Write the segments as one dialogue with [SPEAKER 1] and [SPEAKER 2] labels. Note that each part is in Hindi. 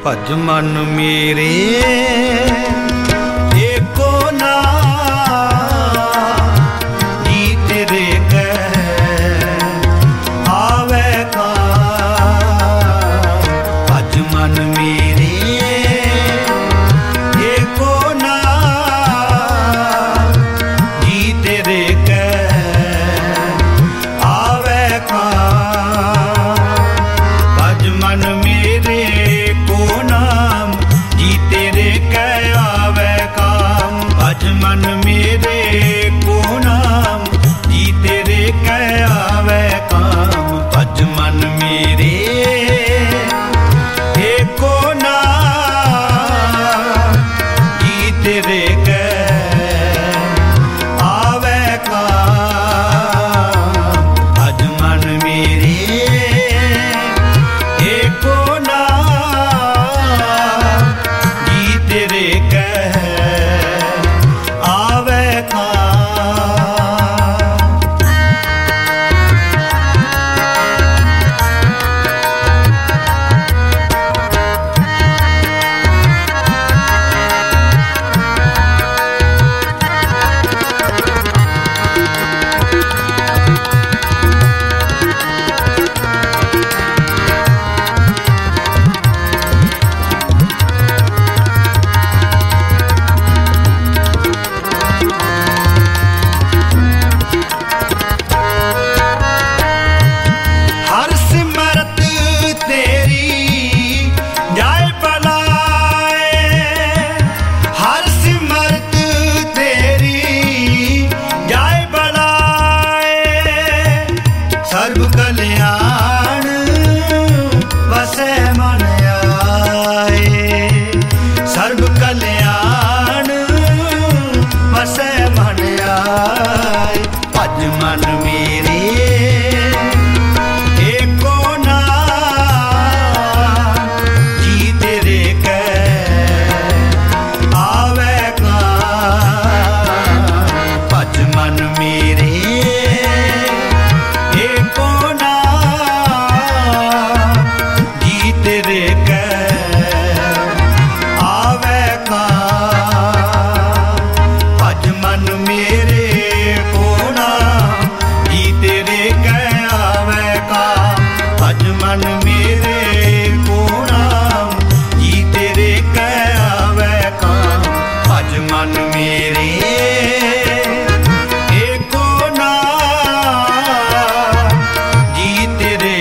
[SPEAKER 1] भज मन मेरे एको नाम जी तेरे कह आवे काम। भज मन मेरे एको नाम जी तेरे कह आवे काम। भज मन मेरे को नाम जी तेरे कह आवे काम। भज मन मेरे को नाम जी तेरे कह आवे काम। भज मन मेरे एको नाम जी तेरे कह आवे काम। भज मन मेरे एको नाम जी तेरे कह आवे काम। हर सिमरत तेरी जाए बलाए। हर सिमरत तेरी जाए बलाए। सर्व कल्याण वसै मन आए। सर्व कल्याण वसै मन आए। भज मन मेरे एको नाम जी तेरे कह आवे काम। भज मन मेरे एको नाम जी तेरे कह आवे काम। भज मन मेरे को नाम जी तेरे कह आवे काम। भज मन मेरे को नाम जी तेरे कह आवे काम। भज मन मेरे एको नाम जी तेरे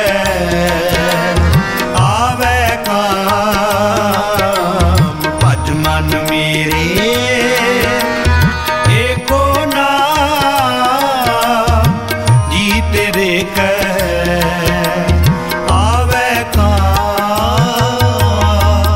[SPEAKER 1] कह आवे काम। भज मन मेरे एको नाम जी तेरे कह आवे काम।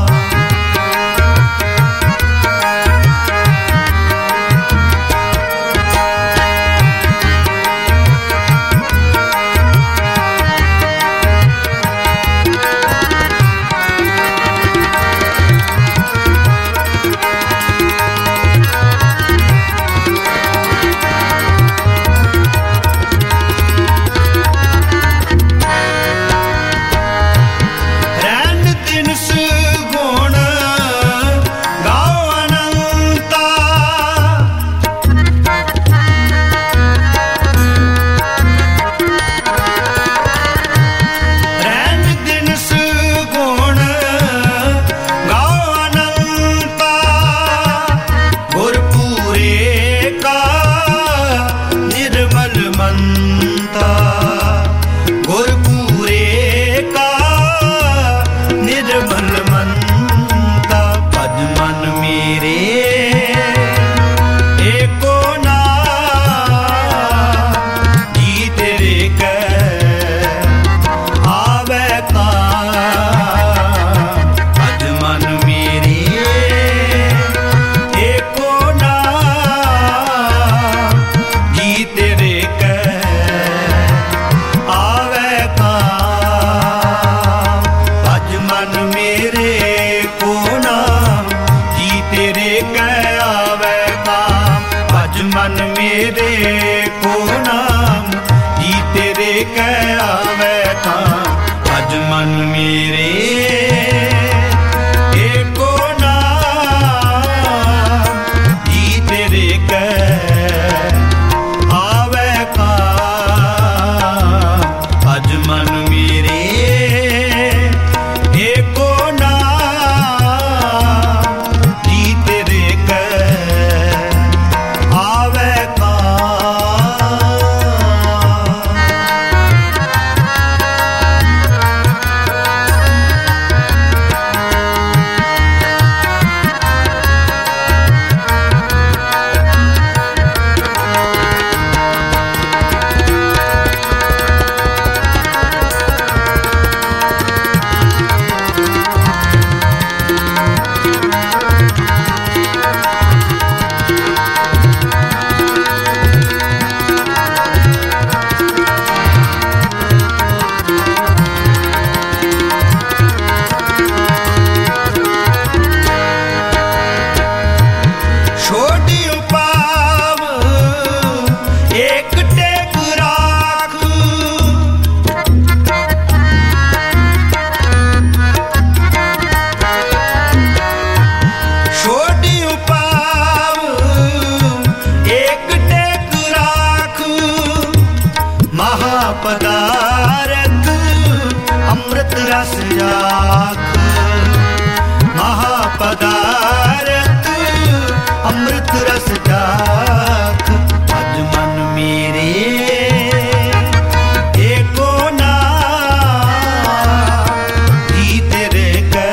[SPEAKER 1] रैन दिन सुगुण गाओ अनंता। रैन दिन सुगुण गाओ अनंता। गुरपुरे का निर्मल मनता। गुरपुरे का निर्मल मनता। भज मन मेरे एको नाम जी तेरे कह आवे काम। भज मन मेरे एको नाम जी तेरे कह आवे काम। भज मन मेरे को नाम जी तेरे कह आवे काम। भज मन मेरे को नाम जी तेरे कह आवे काम। भज मन मेरे महापदारथ अमृत रस जाख, महापदारथ अमृत रस जाख। अज मन मेरे एको नाम जी तेरे कै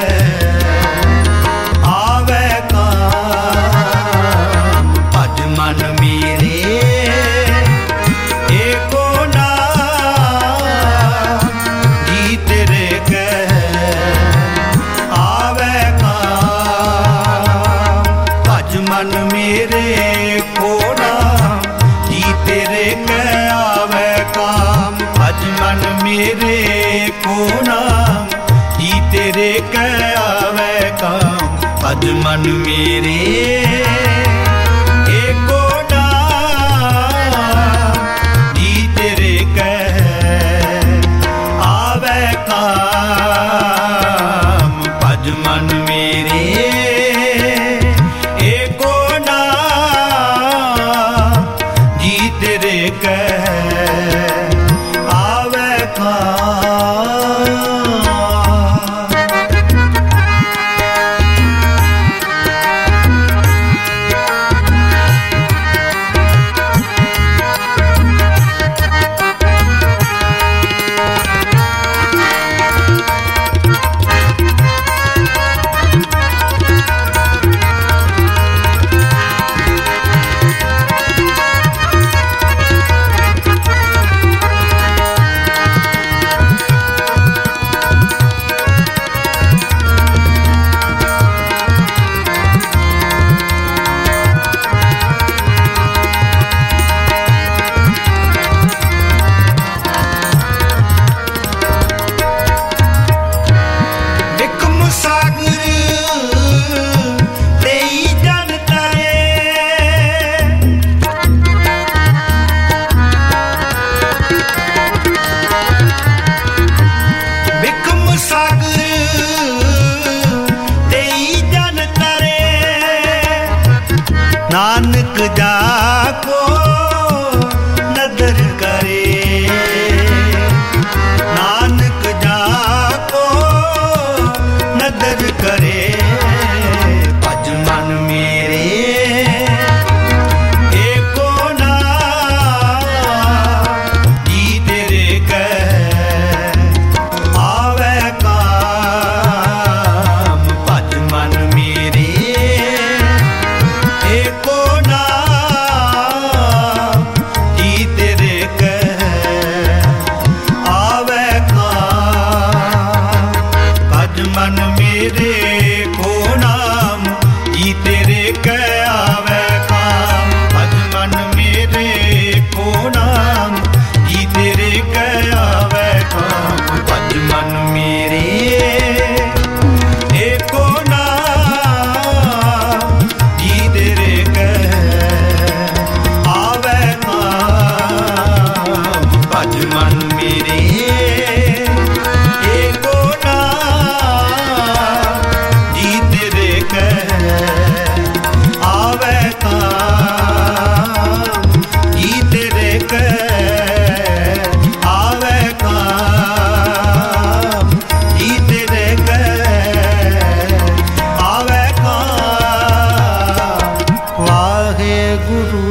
[SPEAKER 1] आवे काम। अज मन मेरे एको नाम जी तेरे कै आवे काम। अज मन मेरे को नाम जी तेरे कै आवे काम। अज मन मेरे को नाम जी तेरे कै आवे काम। अज मन मेरे एको नाम जी तेरे कै आवे काम। अज मन मेरे एको नाम जी तेरे कै आवे काम। नानक जाको नदर करे, नानक जाको नदर करे। भज मन मेरे एको नाम जी तेरे कै आवे काम। भज मन मेरे एको नाम जी तेरे कै आवे काम। भज मन मेरे को नाम जी तेरे कै आवे काम। भज मन मेरे को नाम जी तेरे कै आवे काम। भज मन मेरे एको नाम जी तेरे कै आवे काम। भज मन मेरे एको नाम जी तेरे कै आवे काम। जी तेरे कै आवे काम। जी तेरे कै आवे काम। वाहे गुरु